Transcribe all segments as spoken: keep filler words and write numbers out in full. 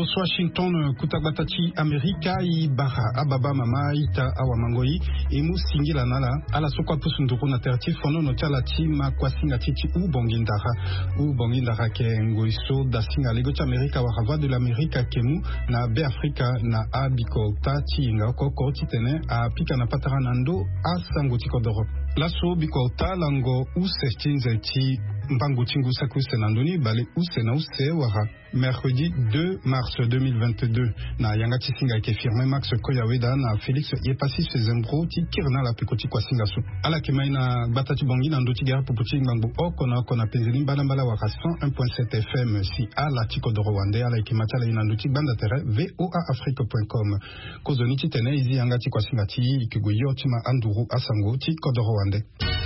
Los Washington kutabatati Amerika i bara ababa mama ita awamangoi emu singila nala ala sokwa pusunduru na terti fono no tala tima kwa singa titi u bongindara u bongindara ke ngoiso da singa lego cha Amerika wa Voix de l'Amérique kemu na be Afrika na abiko tati nga koko titene a pika na pataranando a sango tikodoro laso biko talango u sestinze ti mbangu tingu saku senandoni bale u sena u se wara mercredi deux mars deux mille vingt-deux na yanga tisinga ke firme Max Koyaweda na Félix Yepasi Sezembro ti kirna la pikoti kwa singasu ala kimaina batati bongi na ndoti gara puputi ngambu okona okona penzeli mbala mbala waka cent un point sept F M si ala tikodoro wande ala ikimata la inandoti banda tere voa afrique point com kozoni titene izi yanga ti kwa singati ikiguyo tima anduru asango ti kodoro wande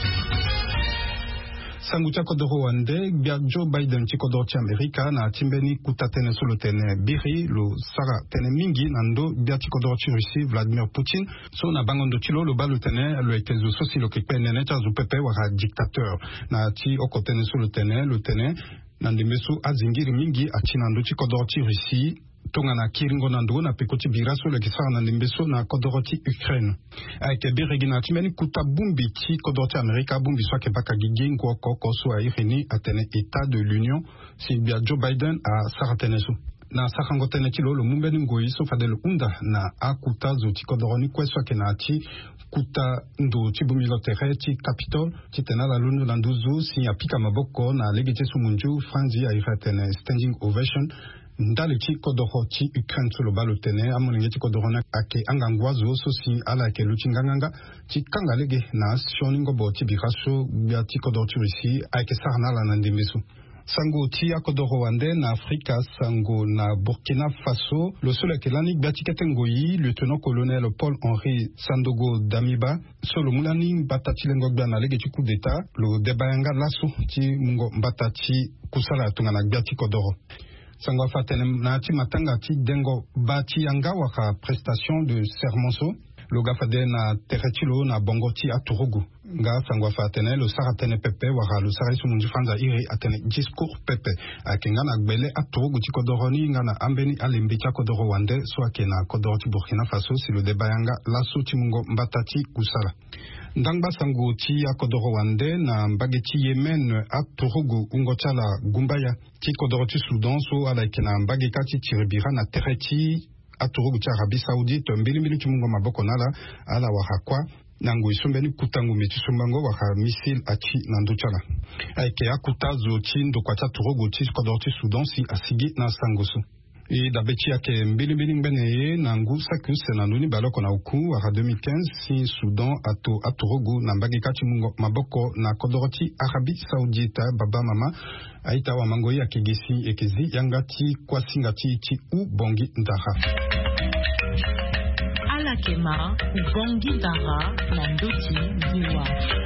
sangucha kodoro wande bia Joe Biden ti kodoro ti Amerika na timbeni kutatene solo tene biri lo sara tene mingi nando bia ti kodoro ti Russie Vladimir Poutine so na bangondo ti lo lo balo tene lo etezo sosi lo kekpenene ti azo pepe wara dictateur na ti oko tene solo tene lo tene na ndembeso azingiri mingi ati nando ti kodoro ti Russie tonga na kiringo nando na pekoti biraso le kisara na ndembeso na kodoroti Ukraine ayke biregi na timeni kuta bumbi ti kodoroti Amerika bumbi swa ke baka gigi ngwa koko so a irini atene état de l'Union si bia Joe Biden a sarateneso na sakango tene ti lo lo mumbeni ngoi so fadelo unda na akuta zo ti kodoroni kweswa ke na ti kuta ndo ti bumi lo tere ti Capitol ti tena la lunu la nduzu si apika maboko na legete sumunju franzi a iratene standing ovation ndale ti kodoro ti Ukraine solo balo tene amonenge ti kodoro na ake angangwazo so si ala ke luchi nganganga ti kangalege na shoningo bo ti biraso bia ti kodoro ti Russie ake sarna la nandemiso sango ti akodoro wande na Afrika sango na Burkina Faso lo solo ke lani bia ti ketengoyi lieutenant-colonel Paul-Henri Sandogo Damiba solo mulani batati lengo bia na lege ti coup d'état lo debayanga laso ti mungo batati kusala tunga na bia ti kodoro sango fatene na ti matanga ti dengo bati yanga waka prestation de sermonso lo gafade na teretilo na bongo ti aturugu nga sango fatene lo saratene pepe waka lo saraisu munji fanza iri atene discours pepe akenga na gbele aturugu ti kodoroni nga na ambeni alembi ti kodoro wande so ake na kodoro ti Burkina Faso si lo debayanga laso ti mungo mbatati kusala ndangba sango ti akodoro wande na mbage ti Yemen aturugu ungo chala gumbaya ti kodoro ti Sudan so ala ke na mbage ka ti tiribira na tere ti aturugu ti Arabie Saoudite mbili mbili ti mungo maboko nala ala waka kwa nango isombeni kutangu meti sombango waka misil ati nando chala ayke akuta zo ti ndokwa ti aturugu ti kodoro ti Sudan si asigi na sangoso e da beti yake mbili mbili mbene na ngu saku senanduni baloko na uku waka deux mille quinze si Sudan ato aturugu na mbage kati mungo maboko na kodoro ti Arabie Saoudite baba mama aita wa mango ya kegesi ekezi yangati kwa singati ti u bongi ndara ala kema u bongi ndara na ndoti ziwa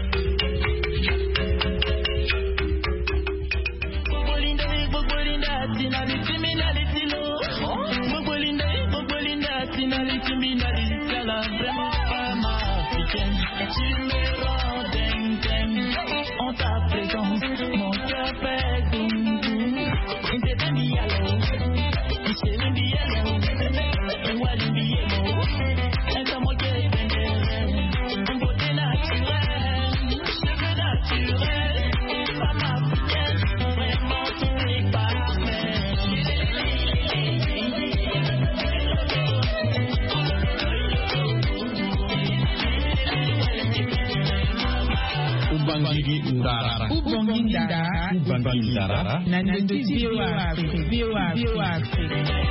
Ndara. Ubongi ndara. Ubongi ndara. Nando ziwa Afrika. Ziwa Afrika.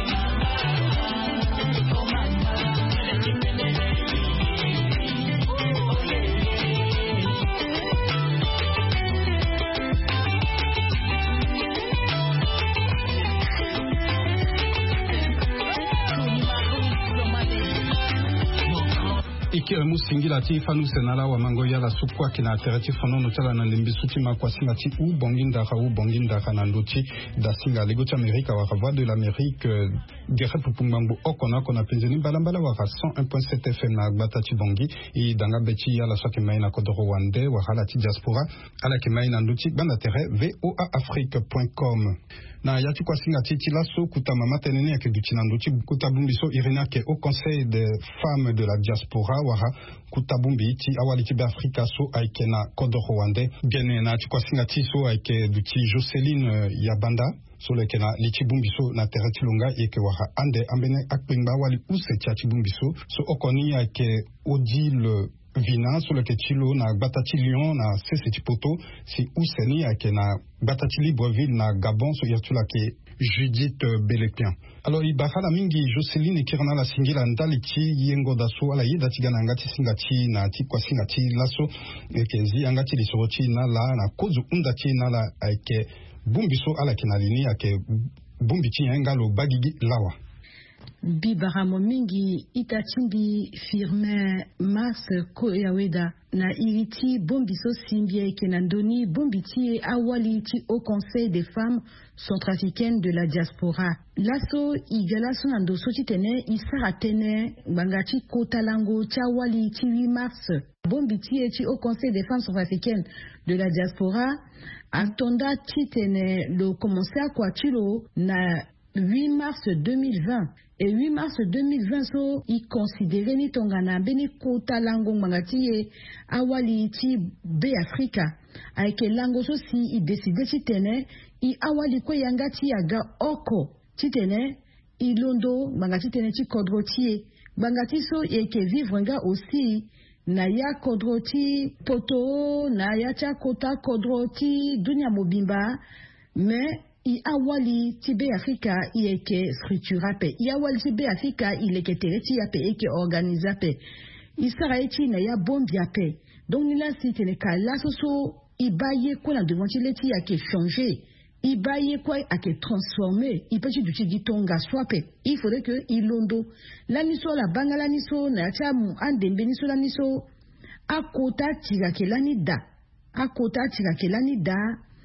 Ikire musingila ti fanu senala wa mango ya la sukwa kina tereti fono no tala na lembisu ti makwa singa ti u bongi ndaka u bongi ndaka na ndoti da singa lego ti Amerika wa Voix de l'Amérique gere pupumbangu okona kona penzeni balambala wa cent un point sept F M na gbata ti bongi i danga beti ya la swake maina kodoro wande wa hala ti diaspora ala ke maina ndoti banda tere voa afrique point com na yati kwa singa titi laso kuta mama tenene yake duchinando chi kuta bumbiso irina ke au conseil des femmes de la diaspora wara kuta bumbi iti awali tibe Afrika so aike na kodo Rwanda gene na ti kwa singa tiso aike duti Joseline Yabanda so le kena lichi bumbiso na terati lunga yake wara ande ambene akpingba wali use ti bumbiso so okoni yake Odile Vina sur le ketilo na Batati Lyon na Seseti Poto si Ouseni yake na Batati Libreville na Gabon so yertula ke Judith Belepian. Alors ibakala mingi Joseline kirana la singila ndaliti yengo daso ala yida tigana ngati singati na tikwa singati laso ekezi ngati lisorochi na la na kozu undati na la ake bumbiso ala kinalini ake bumbiti ngalo bagigi lawa. Bibaramo mingi itachimbi firme Mars Koyaweda na iriti bombiso simbie kenandoni bombiti awali ti au conseil des femmes centrafricaines de la diaspora. Laso igalaso nando soti tene isara tene bangati kotalango chawali ti huit mars bombiti ti au conseil des femmes centrafricaines de la diaspora atonda ti tene lo commencer à kwatilo na huit mars deux mille vingt. Et huit mars deux mille vingt, so, i considéré ni tongana beni kota lango mangati awali ti be Afrika. Aike lango so si i décidé ti tene, i awali ko yangati yaga oko. Ti tene, i londo mangati tene ti kodrotie. Bangati so eke vivre nga aussi na ya kodroti poto, na ya tia kota kodroti dunia mobimba. Mais I awali tibe Afrika i eke structura pe. I awali tibe Afrika i leke tereti ya pe eke organiza pe. I sara eti na ya bombi ya pe. Donc nila si tene ka la soso i baye kwa na devanti leti ya ke changer. I baye kwa a ke transformer. I peti duti di tonga swa pe. Il faudrait que i londo. La niso la banga la niso na ya mu andembe niso la niso. A kota tiga ke lani da. A kota tiga ke lani da.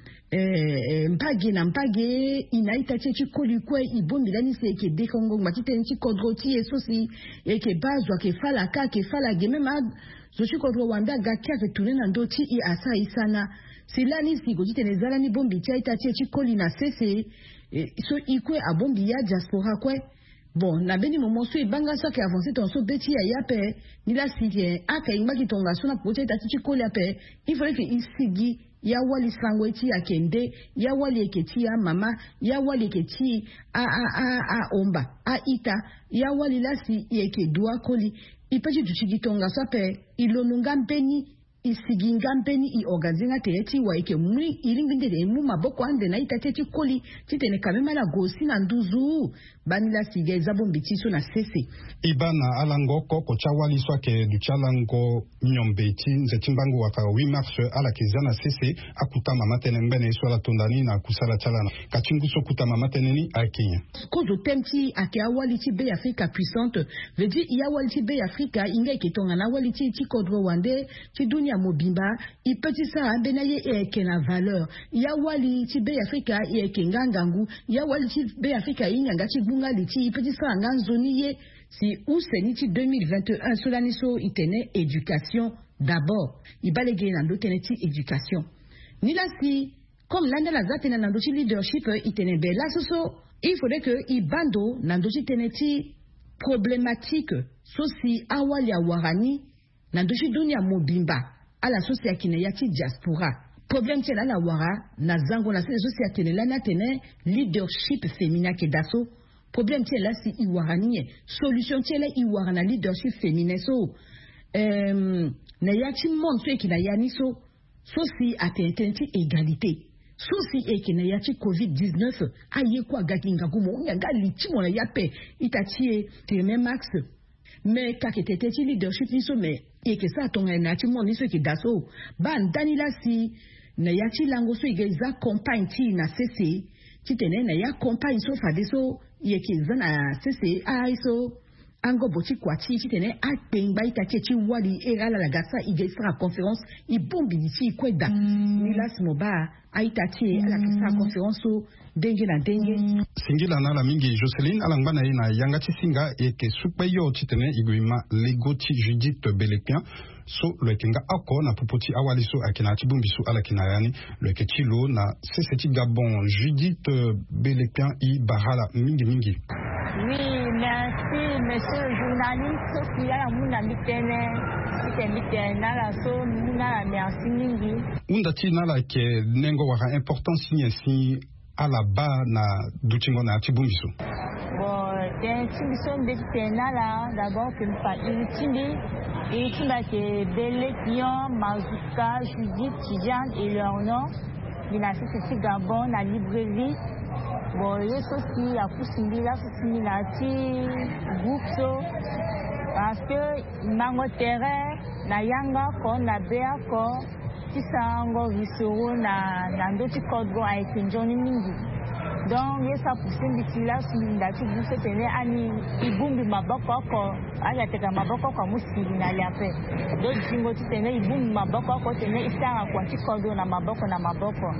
Eh, mpage na mpage inaita chechi koli kwe ibombi lani se eke dekongo matite nchi kodroti esosi eke bazwa ke fala ka ke fala geme ma zoshi kodro wanda gakia ke tunena ndoti i asa isana silani si gojite nezala ni bombi tia ita chechi koli na sese eh, so ikwe abombi ya diaspora kwe bon na beni momo so ibanga so ke avancer ton so beti ya yape nila si aka imbaki tonga so na pote ita chechi koli yape il faudrait que isigi ya wali sangweti ya kende, ya wali eketi ya mama, ya wali eketi a a a a omba, a ita, ya wali lasi yeke dua koli. Ipechi tuchigitonga sape, ilonunga mpeni, isiginga mpeni, i organizinga tereti wa eke mui, ilinginde de mu maboko ande na ita teti koli, titene kamema la gosi na nduzu, bani lasi geza bombiti so na sese. Ibana alango koko chawali swake du chalango nyombeti nzetimbangu waka huit mars ala kizana sese akutama matene mbene swala tondani na kusala chalana kachinguso kutama matene ni akenya kozo temti ake awali ti be Afrika puissante veut dire ya awali ti be Afrika inga ketonga na awali ti ti kodro wande ti dunia mobimba i petit sa ambena ye eke na valeur ya awali ti be Afrika eke ngangangu ya awali ti be Afrika inga ngati bunga liti i petit sa nganzoni ye si ou seniti deux mille vingt et un solaniso itene éducation d'abord ibalege na ndoteneti éducation nila si comme l'année la zatena na ndochi leadership itene be la soso il faudrait que ibando na ndochi teneti problématique so si awali awarani na ndochi dunia mobimba ala sosi ya kinayati diaspora problème tena la wara na zango na sosi ya tene la na tene leadership féminin ke daso problème tiens là si iwarani solution tiens là iwarana leadership féminin so euh na yati monde so ekina yani so so si atententi égalité so si ekina yati covid dix-neuf aye kwa gakinga gumo nyanga litimo na yape itatie teme max mais kaketete ti leadership ni so mais eke sa tonga na ti monde so ki daso ban danila si na yati lango so igeza campagne ti na cc ti tene na ya campagne so fade so yeke zana sese aiso ango boti kwati titene akpengba itachechi wali erala la gasa igesra conférence ibombi diti kweda nilas moba aitache ala kisa conférence so denge na denge singila na la mingi Joseline alangana ina yanga tisinga eke supeyo titene igwima legoti Judith Belepian so le kinga ako na popoti awaliso akina chibumbiso ala kinayani le kechilo na seseti Gabon Judith Belepian i Bahala mingi mingi. Oui, merci monsieur le journaliste qui a muna mitene mitena la so muna merci mingi. Unda tina la ke nengo waka importance ni si ala ba na duchingo na chibumbiso. Bon, c'est chibumbiso mitena la d'abord que pas utile et qui va que Belepian, Mazuka, Judith, Tijan et leur nom. Il a fait ce Gabon la librairie. Bon, il y a aussi à Poussini, là, Poussini, là, Gouxo, parce que mango terrain, na yanga ko, na bea ko, si sango visoro na na ndoti kodgo a ekenjoni mingi. Donc, il y a ça Poussini, qui là, si ndati Gouxo tene ani ibumbi maboko ko, aya teka maboko ko musili na liape. Do jingo ti tene ibumbi maboko ko tene isara kwa ti kodgo na maboko na maboko.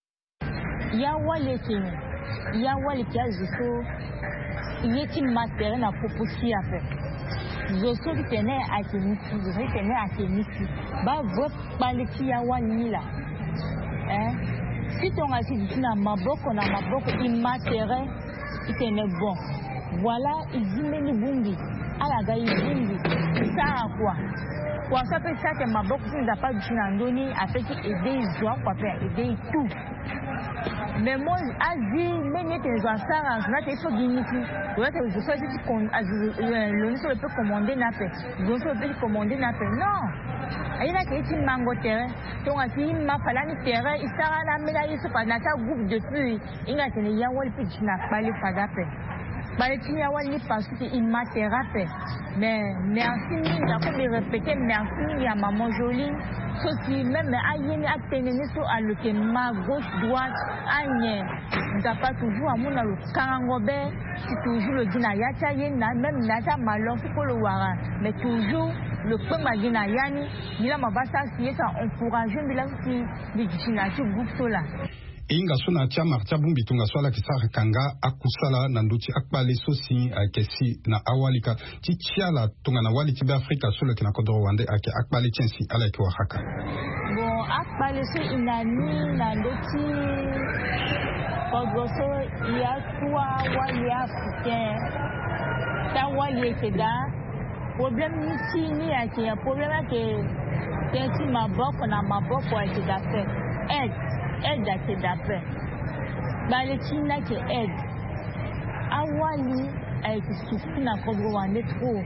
Ya wale tene. Il y a wali qui a juste il y a qui matériel na proposi a fait je sais que tenait à Kenisi je sais tenait à Kenisi ba votre baliki ya wali là hein si ton assis na maboko na maboko il matériel il tenait bon voilà il dit meni bumbi ala ga bumbi ça quoi quoi ça peut ça que maboko si n'a pas du nandoni a fait aider ils doivent quoi faire aider tout. Mais moi, Asie, même si tu as ça, tu as gagné. Tu as dit que le peut commander n'a pas. Le peut commander n'a pas. Non. Il y a des mango terrain. Donc, si il m'a fallu un terrain, il sera là, mais là, il se passe dans un groupe de pluie. Il y a des gens qui n'ont pas les fadapés. Les gens qui parce qu'il m'a thérapé. Mais merci, il a fait répéter merci à maman jolie. Ceci même aïe a tenu sur à le ma gauche droite aïe n'a pas toujours à mon le karangobé c'est toujours le dinayata yena même nata malon pour le wara mais toujours le premier dinayani il a ma basa qui est encourageant de la qui de dinatu buksola. Inga sona tia martia bumbi tunga swala kisara kanga akusala na nduti akbale sosi akesi na awalika ti tiala tunga na wali tibe Afrika solo kina kodoro wande ake akbale tiensi ala ki Oaxaca. Bon akbale so inani na nduti kodroso ya kwa wali africain ta wali keda problème ici ni ake ya problème ke tiensi maboko na maboko ake dafe aide aide à tes d'après. Bah les China qui aide. Awali a été souffri na Kodro Wande trop.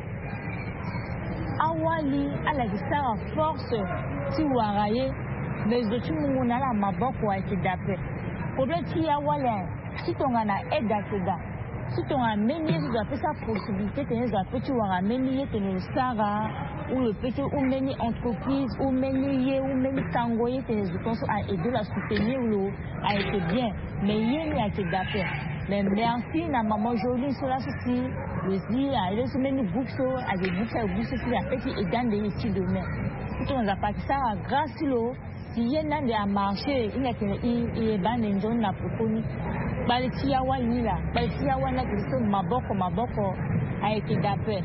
Awali a la guitare force si waraye mais de tout le monde a la maboko a été d'après. Problème qui awali si ton ana aide à tes da. Si ton a mené tu dois faire sa possibilité tu dois faire tu wara mené tu le sara ou le petit ou meni entreprise ou meni ou meni tangoye que les autres a aidé la soutenir ou a été bien mais il y a été d'affaires mais merci na maman jolie sur la souci aussi a les meni boukso a des boukso a boukso qui a fait et dans des ici demain tout on a pas ça grâce l'eau si y en a des marché il y a que il est ban en zone la proponi bali tia wali là bali tia wana que so maboko maboko a été d'affaires.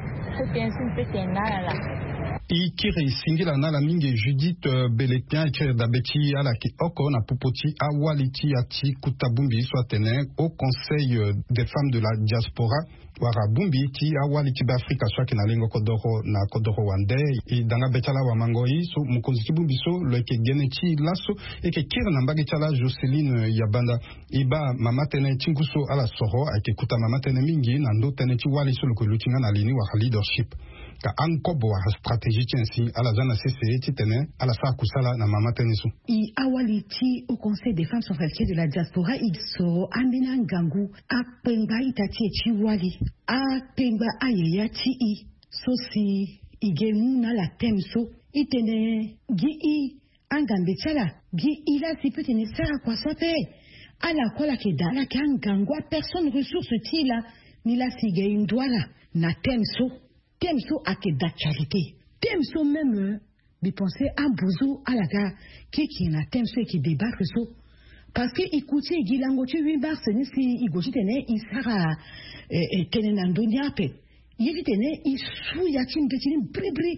Ikiri singila na la mingi Judith Belepian ikiri dabeti ala ki oko na popoti awaliti ati kutabumbi soit tene au conseil des femmes de la diaspora warabumbi ti awaliti b'Afrique soit ki na lengo kodoro na kodoro wande i danga betala wa mangoi so mukonzi bumbi so le ke geneti laso e ke kira na mbagi tala Joseline Yabanda iba mama tene tinguso ala soro ake kuta mama tene mingi na ndo tene ti wali so ko lutinga na lini wa leadership ka ankobo wa stratégie tiensi ala zana C C ti tene ala sa kusala na mama tene so i awaliti au conseil des femmes sans frontières de la diaspora il so amina ngangu apenga itati ti wali apenga ayeya ti i so si igemu na la temso itene gi i angambe chala gi ila si petene sara kwa sope ala kola ke dala ke angangwa personne ressource ti la ni la sige indwala na temso temso ake da charité temso même bi penser à bouzou à la gare qui qui na temso qui débarque so parce que écoutez gilango tu huit bar c'est si igoji tene isara e tene na ndonia pe yeli tene isu ya tim betini bribri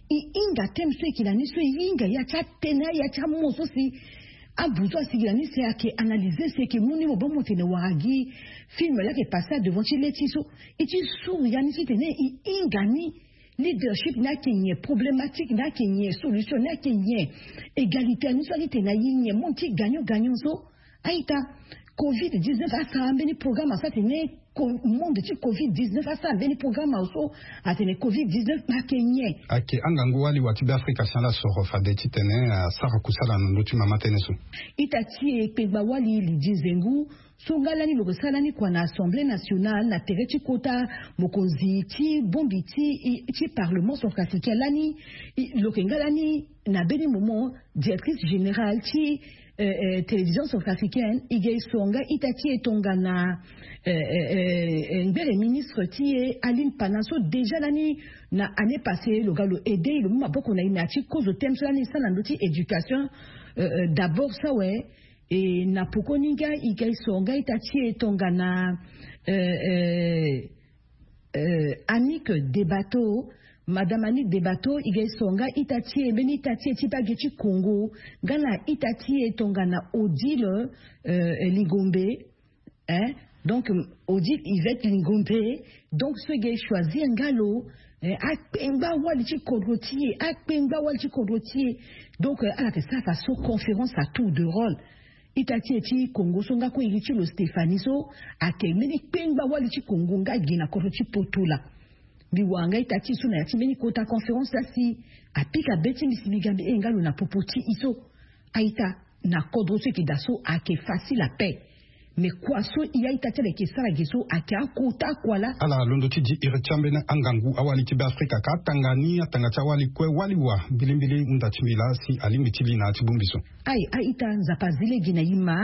inga tem so kilani so inga ya cha tena ya cha moso si abuzo sigilani c'est à que analyser c'est que moni mo bomo tene wagi film là qui passait devant chileti so et tu sou yani si tene ingani leadership na kenye problématique na kenye solution na kenye égalité ni so ni tena yinye monti gagnant gagnant so aita covid dix-neuf a ça ambeni programme ça tene monde ci covid dix-neuf a ça ambeni programme so a tene covid dix-neuf na kenye ake angangu wali watibe Afrika sana soro fade ti tene sara kusala ndotu mama tene so itati pegba wali lidizengu songalani lokosalani kwa na Assemblée nationale na tereti kota mokonzi ti bombiti ti parlement centrafricain lani lokengalani na beni moment directrice générale ti Euh, euh, télévision centrafricaine igei songa itati etonga na euh, euh, ngere ministre ti Aline Panaso déjà lani na année passée le gars le aider le mama boko na inati cause thème cela ni ça na ndoti éducation euh, euh, d'abord ça ouais et na pokoninga igei songa itati etonga na euh, euh, euh, Annick Debato Madame Annick Debato igei songa itati beni itati tipa gechi Congo gana itati tongana Odile euh, Lingombe hein donc Odile Yvette Lingombe donc ce gars choisi ngalo akpengba wali chi kodrotier akpengba wali chi kodrotier donc à ça façon conférence à tour de rôle itati eti Congo songa ko irichi lo Stéphanie so akemeni pengba wali chi Congo nga gina kodroti potula biwanga itati suna yati meni kota conférence la si apika beti misibigambi engalo na popoti iso aita na kodro ce qui daso ake facile la paix mais quoi so iya itati le kesala geso ake akota kwala ala londo ti di irchambe na angangu awali ti Afrika ka tangani atanga cha wali kwe waliwa bilimbili ndatimila si alimbitili na tibumbiso ai aita nzapazile gina yima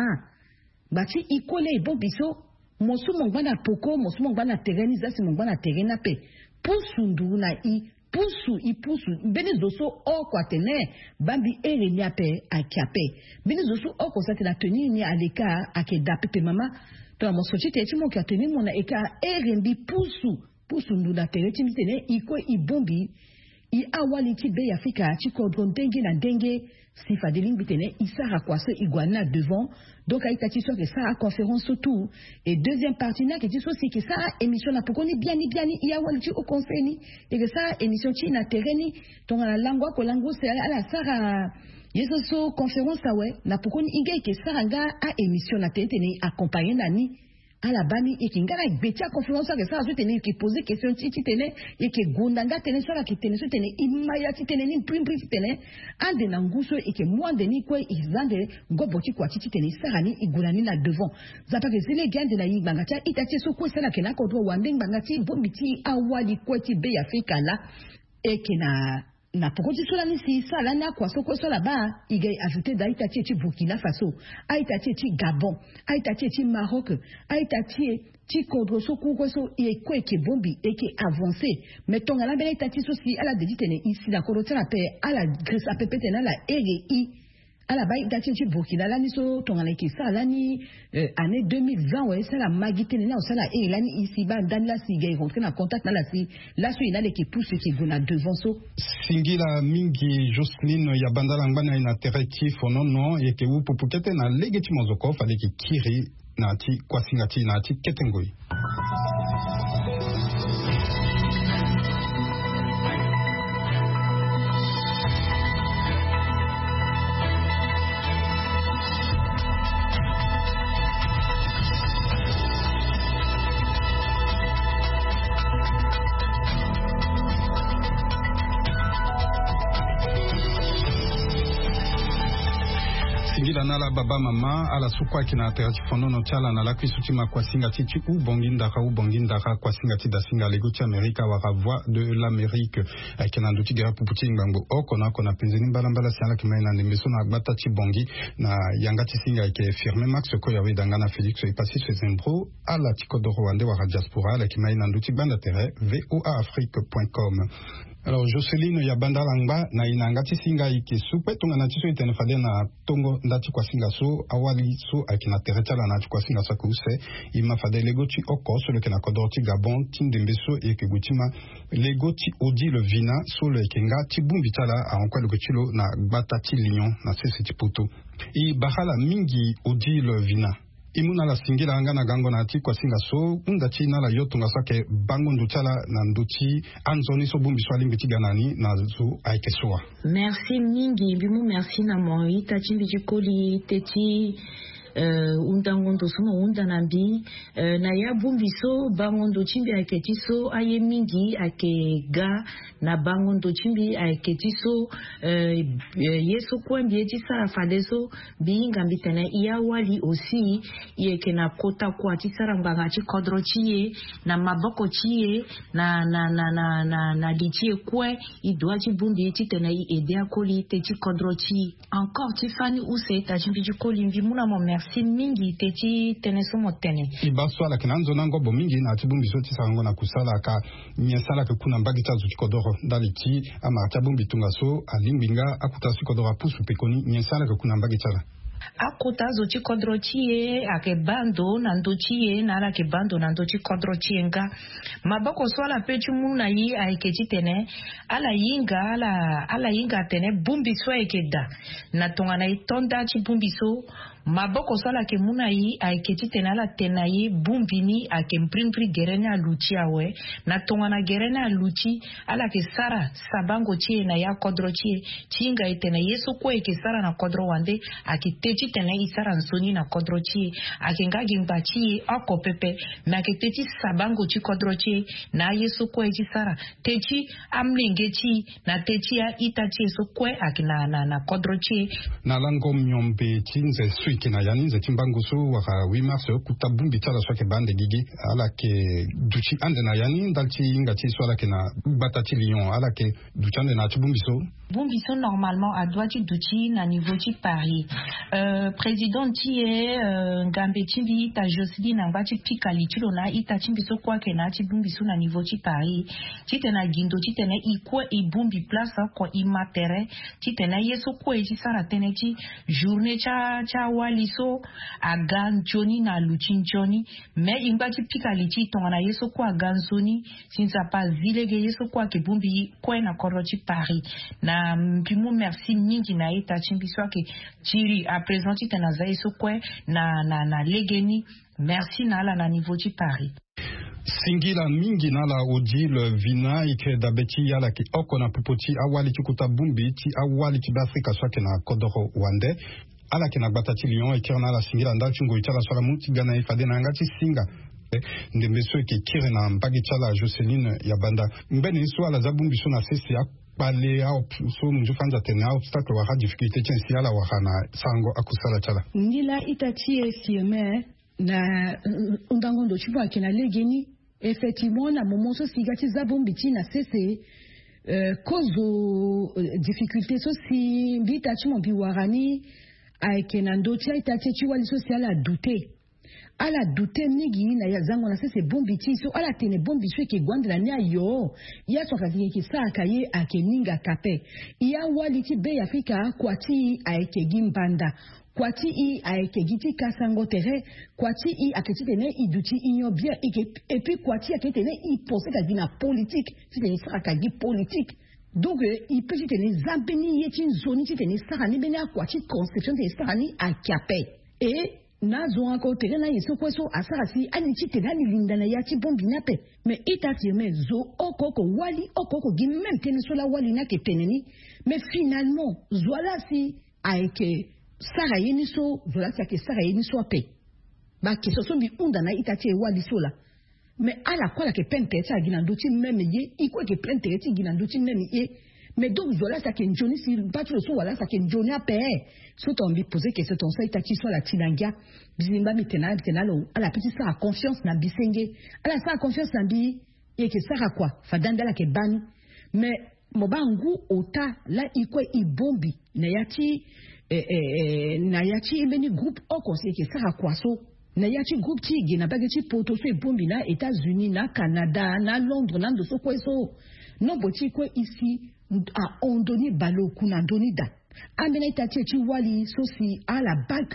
bati ikole bombiso mosu mongwana poko mosu mongwana tereni zasi mongwana terena pe pusu nduna i pusu i pusu beni zoso o kwa tene bambi ere ni ape akiape beni zoso o kwa sate la teni ni aleka ake dape pe mama to la monsochi te ti mo kia teni mona eka ere mbi pusu pusu nduna tere ti mi tene iko i bombi i awali ti be Afrika ti kodron denge na denge si fadeling bitene isara kwase iguana devant donc aïta ti so que ça a conférence surtout et deuxième partie na que ti so c'est que ça émission na pokoni bien ni bien ni ya wali ti au conseil ni et que ça émission ti na terrain donc la langue ko langue c'est à la sara yeso so conférence ça ouais na pokoni ingé que ça nga a émission na tene accompagner nani à la bani et qui ngara betia conférence que ça a tene qui poser question ti ti tene et que gondanga tene so la qui tene so tene imaya ti tene ni prim prim tene ande na nguso et que moi de ni ko izande ngoboti kwa ti tene sarani igulani na devant zapa que c'est les gars de la yibanga ta itati so ko sala ke na ko do wande nganga ti bombiti awali ko ti be Afrika la et que na na pokoti sola ni si sala na kwa so ko sola ba igay ajouter da itati ti Burkina Faso aitati ti Gabon aitati ti Maroc aitati ti Congo so ku ko so e ko ke bombi e ke avancer mais tonga la bela itati so si ala de tene ici la korota la paix ala Grèce a pepete na la R I ala ba itati ti Burkina la ni so tonga la ke sala ni euh, année deux mille vingt ouais ça la magite na ça la e la ni ici ba dan la si gay rentrer na contact na la si la so ina le ke pousse ke gona devant so singila mingi Jocelyne ya bandala ngana ina tereti fonono ye ke u popukete na legeti mozoko fale ki kiri na ti kwasingati na ti ketengoi nala baba mama ala sukwa kina terati fonono chala na la kwisutima kwa singati ti u bonginda ka u bonginda ka kwa singati da singa leguti Amerika wa voix de l'Amérique kina nduti gara puputi ngango okona kona penzeni mbala mbala siala kimaina nembeso na gbata ti bongi na yangati singa ke firme max ko yawe dangana Félix e passé chez Zembro ala ti kodoro wande wa diaspora la kimaina nduti banda tere voa afrique point com Alors Jocelyne ya banda langba na inanga tisinga iki supe tunga na tiso itene fade na tongo ndati kwa singa so awali so akina tereta la na kwa singa so kuse ima fade legoti oko so le kena kodorti Gabon tindembeso e ke gutima legoti odi le vina so le kenga tibumbi tala a onkwa le kutilo na batati lion na sese tipoto i bahala mingi odi le vina imuna la singila anga na gango na ati kwa singa so undati na la yoto nga sake bango ndutala na nduti anzoni so bumbi swali mbiti ganani na zu aikesua. Merci mingi bimu merci na mo ita chimbi jikoli teti uh, undangondo suma undanambi uh, na ya bumbiso bangondo chimbi aketiso aye mingi ake ga na bangondo chimbi aketiso uh, yeso kwambi eti sara fadeso biinga mbitene iya wali osi yeke na kota kwa tisara mbanga chi kodro chiye na maboko chiye na na na na na na dichie kwe idwa chi bumbi eti tena i ede akoli te chi kodro chi encore Tiffany use ta chimbi jikoli mbi muna mo merci mingi te chi tene somo tene ibaso ala kinanzo nango bo mingi na tibumbi so tisango na kusala ka nyesala ke kuna mbagi tazu chikodoro daliti ama tabumbi tunga so alimbinga akuta sikodoro pusu pekoni nyesala ke kuna mbagi tala akota zo chi kodro chie ake bando na ndo chie na ala ke bando na ndo chi kodro chie nga maboko swala pechu muna yi aikechi tene ala yinga ala ala yinga tene bumbi so ekeda na tonga na itonda chi bumbi so maboko swala ke muna yi aikechi tene ala tena yi bumbi ni ake mprimpri gerene aluchi awe na tonga na gerene aluchi ala ke sara sabango chie na ya kodro chie chinga itene yesu kwe ke sara na kodro wande ake techi tene isara nsoni na kodro chie ake nga gimba chie ako pepe na ke techi sabango chi kodro chie na yesu kwe chi sara techi amlenge chi na techi ya ita chie so kwe ake na, na, na kodro chie na lango myombe chinze sui kina yani nze timbango so waka huit mars kutabumbi tala so ke bande gigi ala ke duchi ande na yani ndalchi inga chi so ala ke na batati lion ala ke duchande na tibumbi so bumbi so normalement a doit duchi na niveau chi Paris euh président ti e euh, ngambe chimbi ta Jocelyne na ngati pikali chilo na ita chimbi so kwa ke na chi bumbi so na niveau chi Paris ti tena gindo ti tena ikwa e bumbi place ko imatere ti tena yeso ko e ti sara tena ti journée cha cha waliso agan joni na luchin joni me ingati pikali ti tonga na yeso ko agan zoni sinza pa zilege yeso ko ke bumbi ko na koro ti Paris na mpimu merci mingi na ita chimbi so ke chiri a présenti tena za yeso ko na na na legeni merci na la na niveau ti Paris singila mingi nala odi le vina ike dabeti yala ki oko na popoti awali kikuta bumbi ti awali ki Afrika swake na kodoro wande ala ki na batati lion ike na la singila ndal chungo itala swala muti gana ifade na ngati singa ndembeso ike kire na mbagi chala Jocelyne ya banda mbeni so ala zabumbi so na sesi ya pale au so mjufanza tena obstacle wa difficulté chensi ala wa na sango akusala chala ndila itatie firme na undangondo chipa kina legeni effectivement na moment so sigati zabombi tina cesse euh, cause euh, difficulté so si mbita chimo biwarani aikena ndotia itatie chiwa li social a douter ala douter nigi na yazango na cesse bombi ti so ala tene bombi so ke gwandra nya yo ya so kazi ke sa akaye akeninga kape ya waliti be Afrika kwati aike gimbanda kwati i aekegiti kasango tere kwati i aketene iduti inyo bien et puis kwati aketene i pensé ka na politique c'est ça ka di politique donc il peut tenir zambeni yetin zoni tenir ça ni bena kwati conception de ça ni akape et na zo encore tere na yeso kweso asarasi ani ti tena ni linda na yati bombi na pe mais itati me zo okoko wali okoko gi même tene sola wali na ke teneni mais finalement zola si aeke sara yeni so zola si ake sara yeni so pe ba ke so so bi unda na itati wali sola mais ala kwa ke pente ta gina ndoti même ye iko ke pente ti gina ndoti même ye mais donc zola sa ke njoni si ba tu so wala sa ke njoni ape so to mbi poser question ton sa itati so la tinangia bizimba mitena mitena lo ala petite sa confiance na bisenge ala sa confiance na bi ye ke sara kwa fadanda la ke bani mais mobangu ota la iko ibombi na yati eh, eh, na yati imeni groupe o conseil ke sara kwa so na yati groupe ti na bageti poto so ibombi na États-Unis na Canada na Londres na ndo so kwa so non boti quoi ici à on donné balo kuna donné da amena itati ti wali sosi à la bague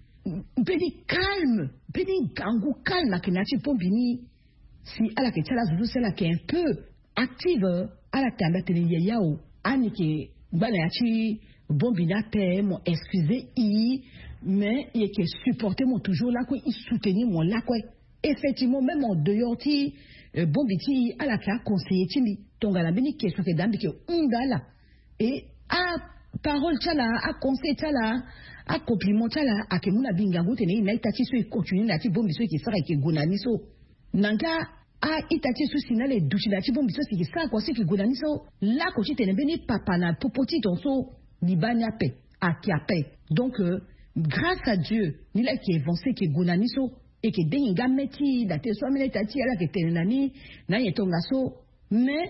beni calme beni gangu calme na kinati pombini si à la ketala zuzu c'est là qui est un peu active à la tamba tene yao anike bana ya ti bombina pe mon excusez i mais il est supporté mon toujours là quoi il soutenir mon là quoi effectivement même en dehors ti bombiti à la ka conseiller ti mi tonga la beni question que dambi que ungala et à parole tala à conseil tala à compliment tala à que muna bingango tene na itati so continue na ti bombi so ki sara ki gonani so nanga a itati so sinale duchi na ti bombi so ki sara ko se ki gonani so la ko ti tene beni papa na popoti ton so ni banya pe a ki a pe donc euh, grâce à Dieu ni la qui avancé ki gonani so et que denga meti da te so mena itati ala ke tene nani na yetonga so mais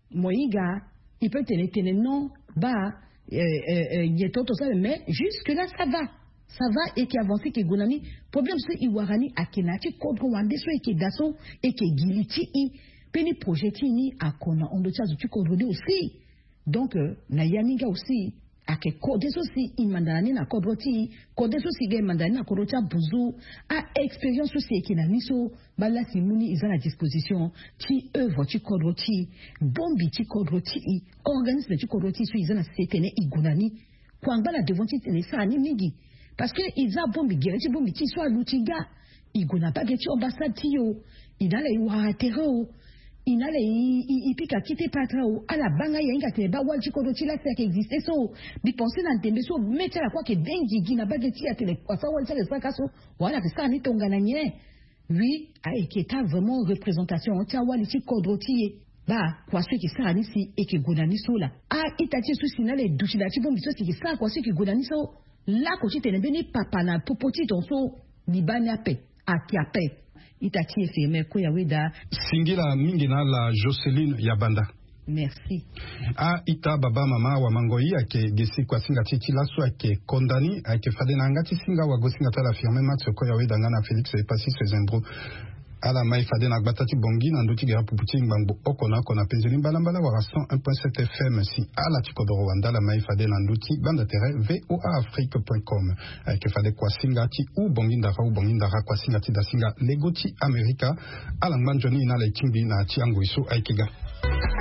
moyiga il peut tenir tenir non bah euh euh il est tout ça mais jusque là ça va ça va et qui avance qui gonani problème c'est iwarani akenati kodro wande so et qui daso et qui giliti i peni projet ni akona on doit tu kodro aussi donc na yaninga aussi ake kode aussi imandani na kodroti kode aussi ge mandani na kodroti buzu a expérience aussi qui na niso bala simuni ils à la disposition ti œuvre ti kodroti bombi ti kodroti organisme ti kodroti so ils na setene igunani kwanga na devant ti tene sa ni mingi parce que ils a bombi gere ti bombi ti so alutiga iguna ba ge ti ambassade ti yo ina le wa terreau ina le ipika kite patra o ala banga ya inga te ba walchi kodoti la c'est qui existe so bi penser na ntembe so mettre la quoi que dengi gina bageti ya tele kwa sawa walchi le saka so wala que ça ni tonga na nye oui ai qui est vraiment représentation on tia wali chi kodoti ba kwa ceux qui ça ni si et qui gonani so la a itati so sinale duchi la chi bombi so qui ça kwa ceux qui gonani so la ko chi tene beni papa na popoti ton so ni banya pe a ki a pe itati efeme ko yaweda singila mingi na la Jocelyne Yabanda. Merci. A ita baba mama wa mangoi ake gesi kwa singa titi laso ake kondani ake fade na ngati singa wa gosinga tala firme matso ko yaweda ngana Felix e pasi se zembro ala mai fade na batati bongi na ndoti ga puputi ngbango okona kona penzeli mbala wa cent un point sept F M si ala tikodoro wanda la mai fade na ndoti banda terre voa afrique point com ake fade kwa singa ti u bongi ndara u bongi ndara kwa singa ti da singa legoti america ala ngbanjoni na le kimbi na ti ango iso aikiga.